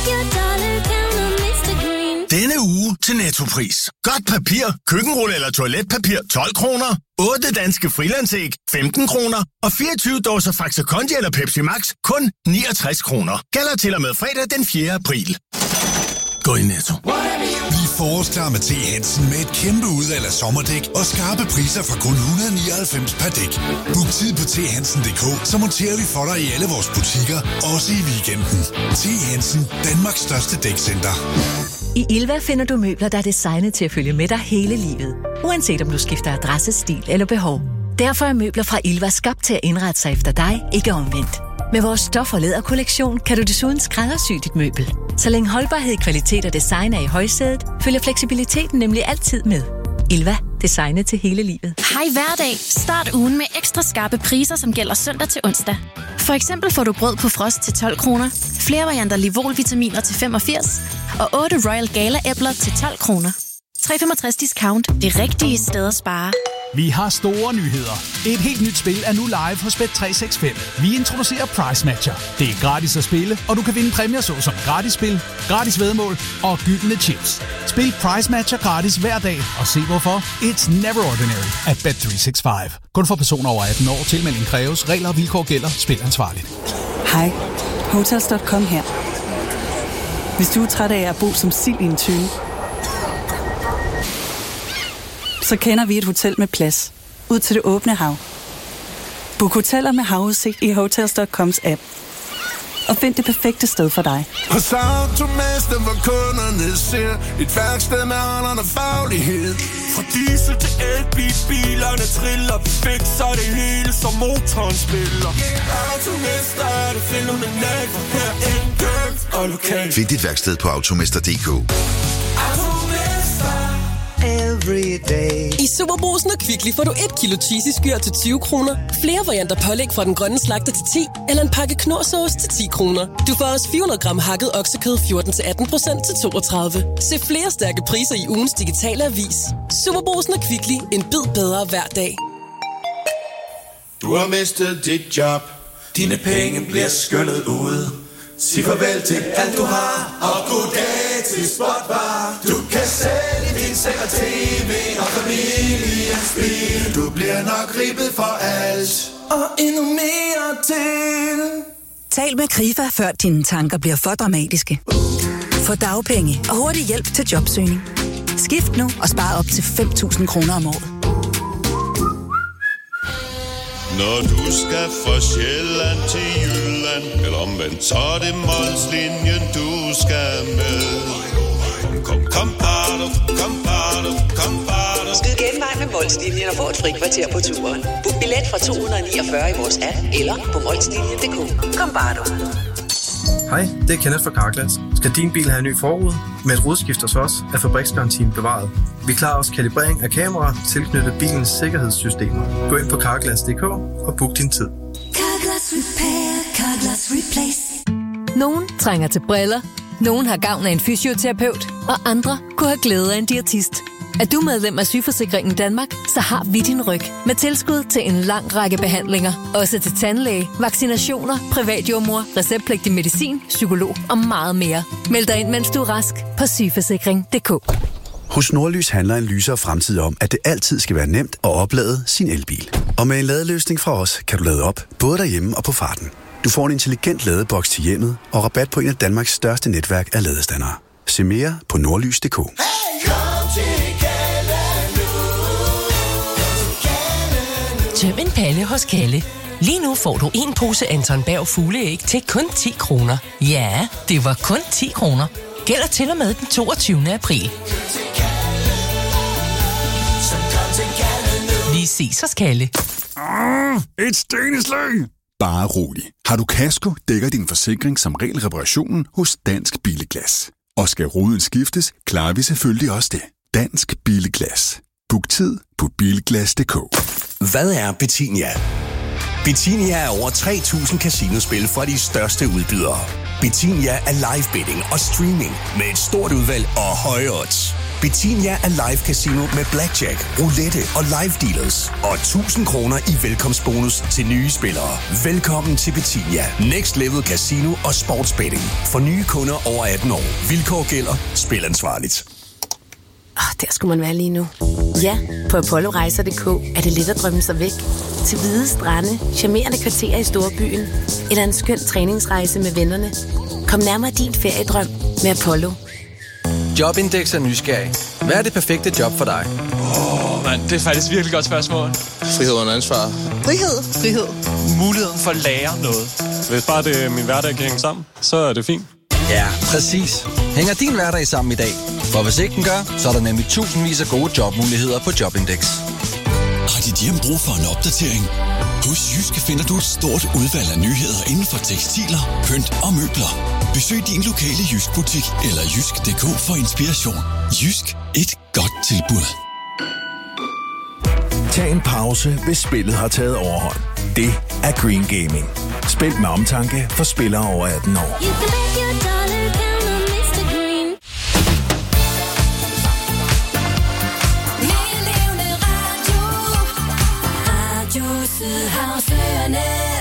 Denne uge til Nettopris. Godt papir, køkkenrulle eller toiletpapir 12 kroner. 8 danske frilandsæg 15 kroner. Og 24 dåser Faxe Kondi eller Pepsi Max kun 69 kroner. Gælder til og med fredag den 4. april. Gå i Netto. Bliv forårsklar med T. Hansen med et kæmpe udvalg af sommerdæk og skarpe priser fra kun 199 per dæk. Book tid på thansen.dk, så monterer vi for dig i alle vores butikker, også i weekenden. T. Hansen, Danmarks største dækcenter. I Ilva finder du møbler, der er designet til at følge med dig hele livet. Uanset om du skifter adresse, stil eller behov. Derfor er møbler fra Ilva skabt til at indrette sig efter dig, ikke omvendt. Med vores stof- og læderkollektion kan du desuden skræddersy dit møbel. Så længe holdbarhed, kvalitet og design er i højsædet, følger fleksibiliteten nemlig altid med. Ilva. Designet til hele livet. Hej hverdag. Start ugen med ekstra skarpe priser, som gælder søndag til onsdag. For eksempel får du brød på frost til 12 kroner, flere varianter Livol-vitaminer til 85 og 8 Royal Gala-æbler til 12 kroner. 365 discount. Det rigtige sted at spare. Vi har store nyheder. Et helt nyt spil er nu live hos Bet365. Vi introducerer Price Matcher. Det er gratis at spille, og du kan vinde præmier såsom gratis spil, gratis væddemål og gyldne chips. Spil Price Matcher gratis hver dag, og se hvorfor. It's never ordinary at Bet365. Kun for personer over 18 år. Tilmelding kræves. Regler og vilkår gælder. Spil ansvarligt. Hej, Hotels.com her. Hvis du er træt af at bo som sild i en tønde, så kender vi et hotel med plads ud til det åbne hav. Book hoteller med havudsigt i Hotels.coms app. Og find det perfekte sted for dig. Hos Automester, hvor kunderne ser et værksted med holderne faglighed. Fra diesel til elbil, bilerne triller, vi fikser det hele, som motoren spiller. Automester er det fænomenalt, for her enkelt og lokalt. Find dit værksted på automester.dk. I Superbrugsen og Kvickly får du 1 kilo cheesy skyr til 20 kroner, flere varianter pålæg fra den grønne slagter til 10, eller en pakke knorrsauce til 10 kroner. Du får også 400 gram hakket oksekød 14-18% til 32. Se flere stærke priser i ugens digitale avis. Superbrugsen og Kvickly. En bid bedre hver dag. Du har mistet dit job. Dine penge bliver skyllet ud. Sig farvel til alt du har, og goddag til Spotbar. Du kan sælge din seng og tv og familiens bil. Du bliver nok ribbet for alt, og endnu mere til. Tal med Krifa, før dine tanker bliver for dramatiske. Få dagpenge og hurtig hjælp til jobsøgning. Skift nu og spar op til 5.000 kroner om året. Når du skal fra Sjælland til Jylland, eller omvendt, så er det Molslinjen, du skal med. Kom, bado, kom, bado. Skyd genvej med Molslinjen og få et frikvarter på turen. Book billet fra 249 i vores app, eller på molslinjen.dk. Kom, bado. Hej, det er Kenneth fra Carglass. Skal din bil have en ny forrude? Med et rudeskift hos os er fabriksgarantien bevaret. Vi klarer også kalibrering af kameraer tilknyttet bilens sikkerhedssystemer. Gå ind på Carglass.dk og book din tid. Carglass Repair, Carglass Replace. Nogen trænger til briller, nogen har gavn af en fysioterapeut, og andre kunne have glæde af en diætist. Er du medlem af Sygeforsikringen Danmark, så har vi din ryg med tilskud til en lang række behandlinger. Også til tandlæge, vaccinationer, privatjordmor, receptpligtig medicin, psykolog og meget mere. Meld dig ind, mens du er rask på sygeforsikring.dk. Hos Nordlys handler en lysere fremtid om, at det altid skal være nemt at oplade sin elbil. Og med en ladeløsning fra os, kan du lade op, både derhjemme og på farten. Du får en intelligent ladeboks til hjemmet og rabat på en af Danmarks største netværk af ladestandere. Se mere på nordlys.dk. Tøm en palle hos Kalle. Lige nu får du en pose Anton Berg fugleæg til kun 10 kroner. Ja, det var kun 10 kroner. Gælder til og med den 22. april. Vi ses hos Kalle. Et steneslag! Bare rolig. Har du kasko, dækker din forsikring som regel reparationen hos Dansk Billeglas. Og skal ruden skiftes, klarer vi selvfølgelig også det. Dansk Billeglas. Book tid på bilglas.dk. Hvad er Betinia? Betinia er over 3.000 casinospil fra de største udbydere. Betinia er live betting og streaming med et stort udvalg og høje odds. Betinia er live casino med blackjack, roulette og live dealers. Og 1.000 kroner i velkomstbonus til nye spillere. Velkommen til Betinia. Next Level Casino og Sportsbetting. For nye kunder over 18 år. Vilkår gælder. Spil ansvarligt. Der skulle man være lige nu. Ja, på ApolloRejser.dk er det let at drømme sig væk. Til hvide strande, charmerende kvarterer i storbyen, eller en skøn træningsrejse med vennerne. Kom nærmere din feriedrøm med Apollo. Jobindex er nysgerrig. Hvad er det perfekte job for dig? Det er faktisk virkelig godt spørgsmål. Frihed under ansvar. Frihed. Muligheden for at lære noget. Hvis bare det min hverdag kan hænge sammen, så er det fint. Ja, præcis. Hænger din hverdag sammen i dag? For hvis ikke den gør, så er der nemlig tusindvis af gode jobmuligheder på Jobindex. Har dit hjem brug for en opdatering? Hos Jysk finder du et stort udvalg af nyheder inden for tekstiler, pynt og møbler. Besøg din lokale Jysk-butik eller jysk.dk for inspiration. Jysk. Et godt tilbud. Tag en pause, hvis spillet har taget overhånd. Det er Green Gaming. Spil med omtanke for spillere over 18 år. Sydhavsøerne.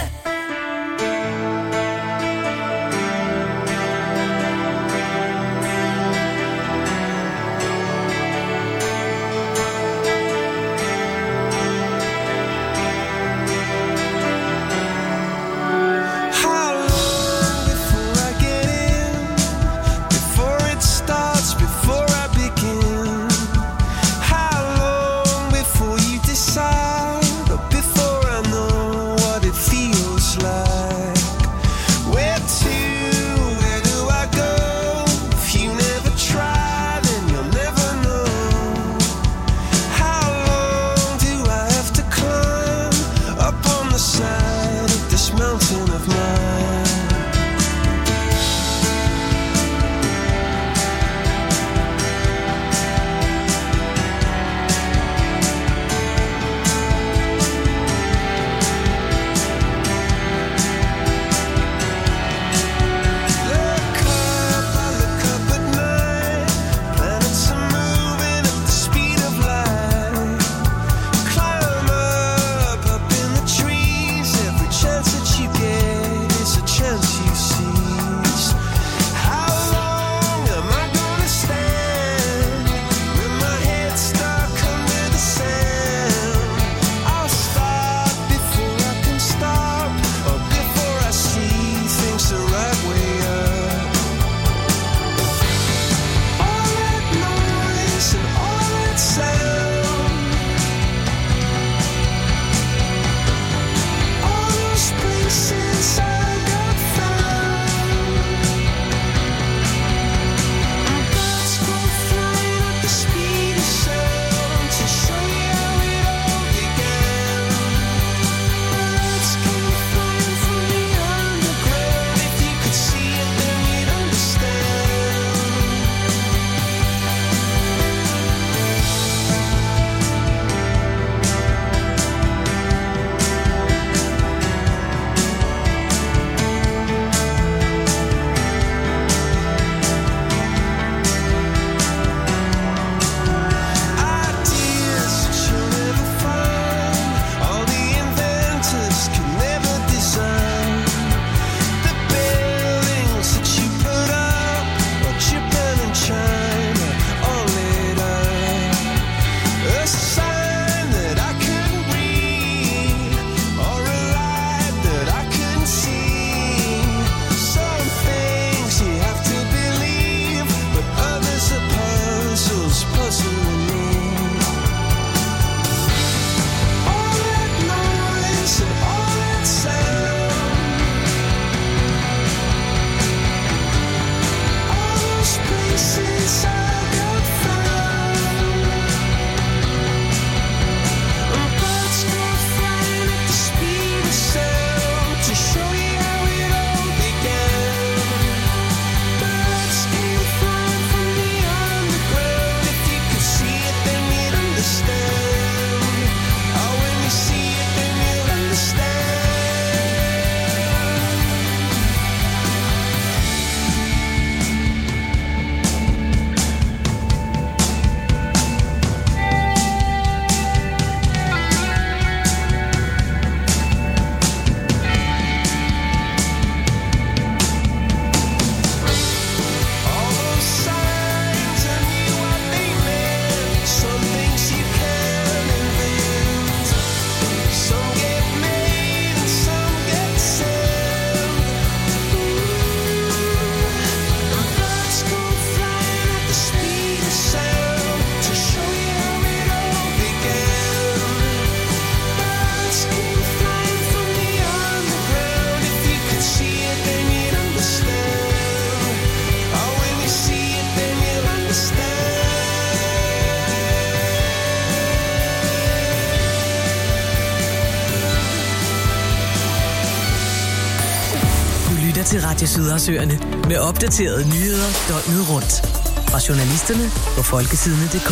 til Radio Sydhavsøerne med opdaterede nyheder døgnet rundt. Fra journalisterne på folkesidene.dk.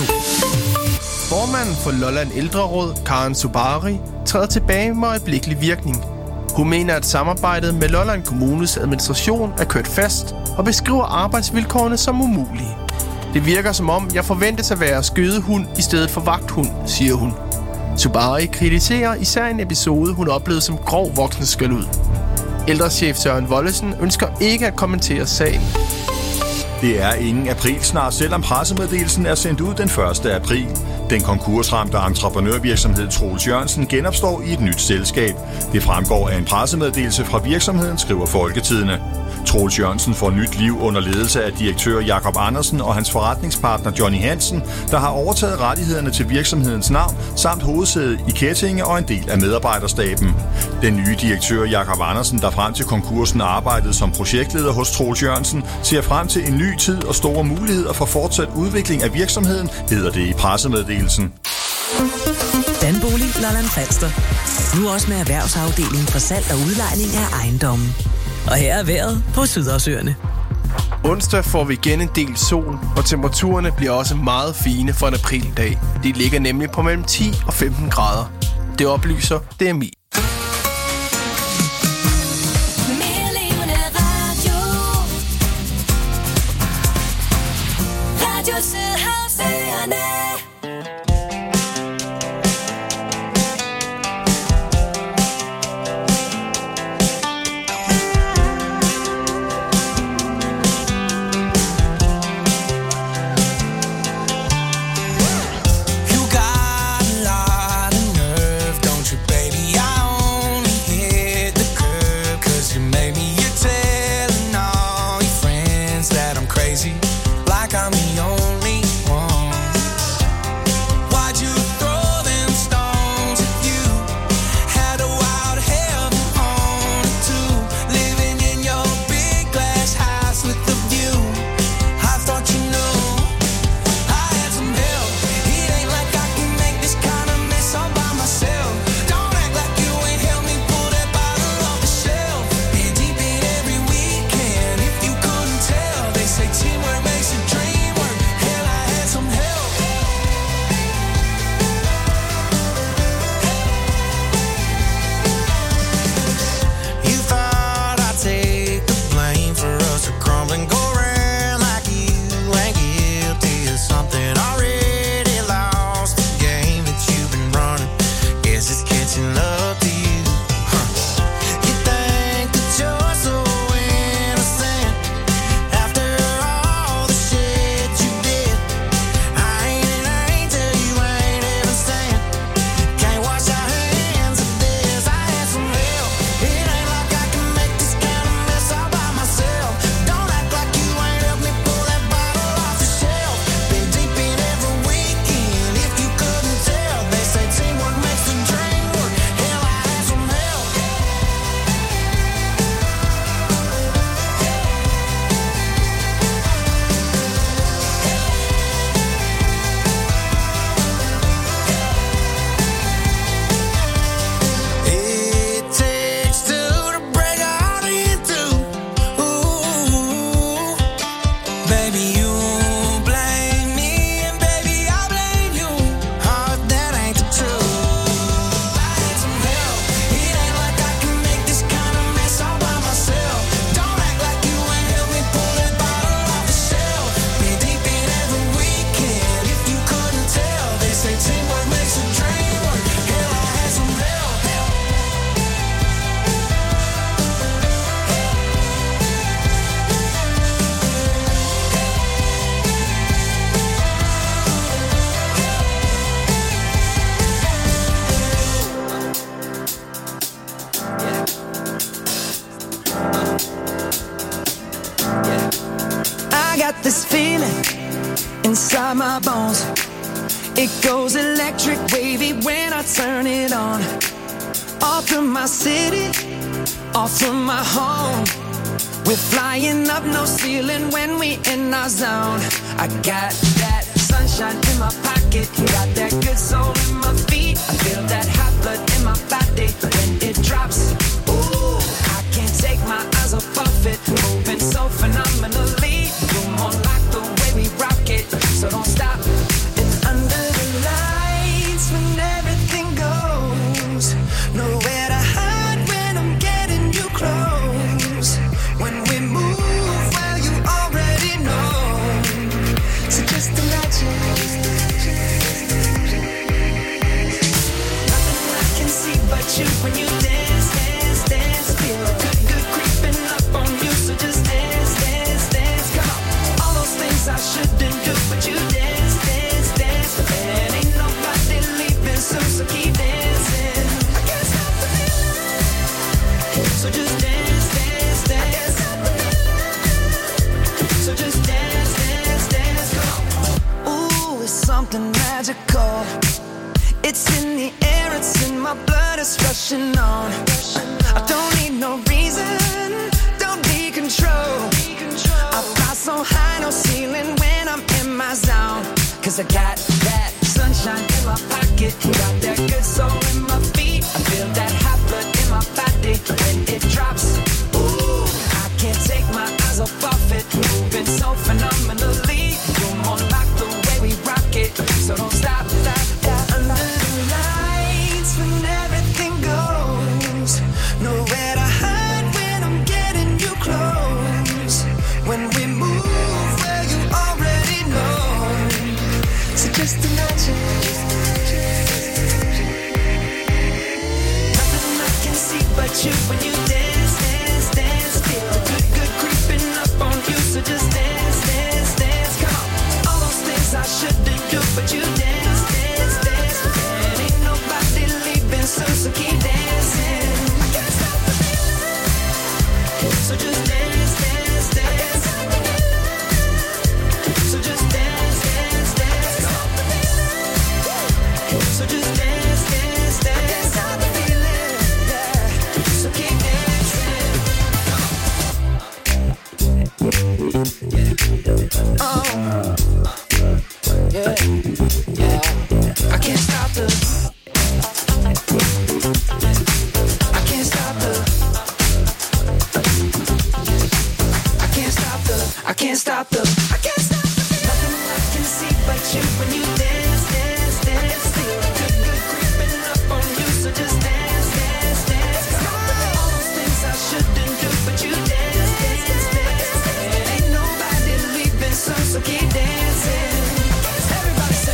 Formanden for Lolland Ældreråd, Karen Subari, træder tilbage med øjeblikkelig virkning. Hun mener, at samarbejdet med Lolland Kommunes administration er kørt fast og beskriver arbejdsvilkårene som umulige. Det virker som om, jeg forventes at være skødehund i stedet for vagthund, siger hun. Subari kritiserer især en episode, hun oplevede som grov voksenskældud. Ældrechef Søren Wollesen ønsker ikke at kommentere sagen. Det er ingen aprilsnar, selvom pressemeddelelsen er sendt ud den 1. april. Den konkursramte entreprenørvirksomhed Troels Jørgensen genopstår i et nyt selskab. Det fremgår af en pressemeddelelse fra virksomheden, skriver Folketidende. Troels Jørgensen får nyt liv under ledelse af direktør Jakob Andersen og hans forretningspartner Johnny Hansen, der har overtaget rettighederne til virksomhedens navn, samt hovedsædet i Kettinge og en del af medarbejderstaben. Den nye direktør Jakob Andersen, der frem til konkursen arbejdede som projektleder hos Troels Jørgensen, ser frem til en ny tid og store muligheder for fortsat udvikling af virksomheden, hedder det i pressemeddelelsen. Danbolig Lolland Falster. Nu også med erhvervsafdelingen for salg og udlejning af ejendomme. Og her er vejret på Sydhavsøerne. Onsdag får vi igen en del sol, og temperaturerne bliver også meget fine for en aprildag. De ligger nemlig på mellem 10 og 15 grader. Det oplyser DMI. This feeling inside my bones, it goes electric wavy when I turn it on. Off from my city, off from my home, we're flying up no ceiling when we in our zone. I got that sunshine in my pocket, got that good soul in my feet. I feel that hot blood in my body when it drops. Ooh, I can't take my eyes off it, moving so phenomenally. You're more like the way we rock it, so don't stop. And under the lights when everything goes, nowhere to hide when I'm getting you close. When we move, well you already know. So just imagine rushing on. I don't need no reason, don't need control. I fly so high, no ceiling when I'm in my zone. Cause I got that sunshine in my pocket, got that good soul in my feet. I feel that hot blood in my body when it drops. Ooh, I can't take my eyes off of it, moving so phenomenally. You're more like the way we rock it, so don't stop, stop, stop. Under the lights when everything goes, nowhere to hide when I'm getting you close. When we move where you already know, so just imagine. Nothing I can see but you when you dance, dance, dance. Feel the good, good creeping up on you, so just dance, dance, dance. Come on, all those things I shouldn't do, but you dance, dance, dance. And ain't nobody leaving soon, so keep dancing. I can't stop the feeling, so just dance, dance, dance. So just dance, dance, dance. So just dance, dance, dance. Stop the feeling, yeah. So keep dancing. Oh, yeah, yeah. I can't stop the. I can't stop the. I can't stop the. I can't stop the. I can't stop the. Nothing I can see but you when you dance, dance, dance. Feel good, good creeping up on you, so just dance, dance, dance. All those things I shouldn't do, but you dance, dance, dance. And ain't nobody leaving soon, so keep dancing. Everybody say.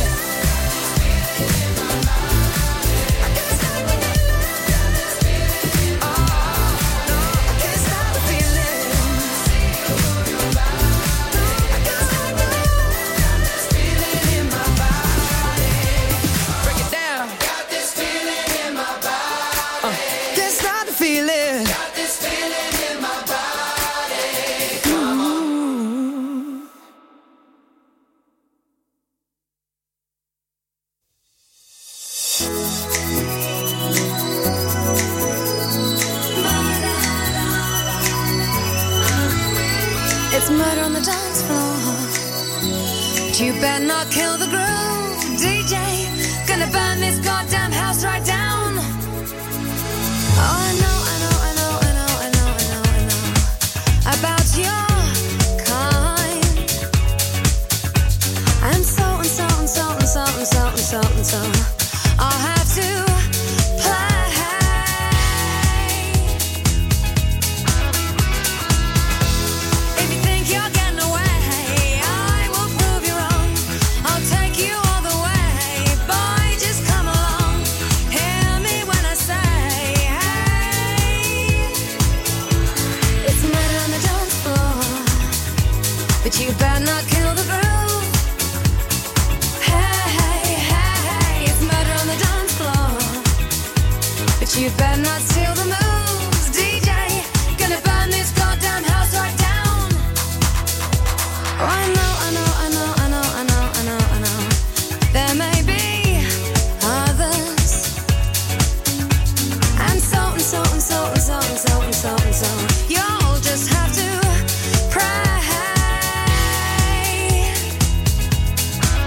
It's murder on the dance floor. But you better not kill the groove, DJ. Gonna burn this goddamn house right down. Oh, I know about your kind. And so I'll have to play. If you think you're getting away, I will prove you wrong. I'll take you all the way. Boy, just come along. Hear me when I say, hey. It's murder on the dance floor, but you better not kill the groove. You better not steal the moves, DJ. Gonna burn this goddamn house right down. Oh, I know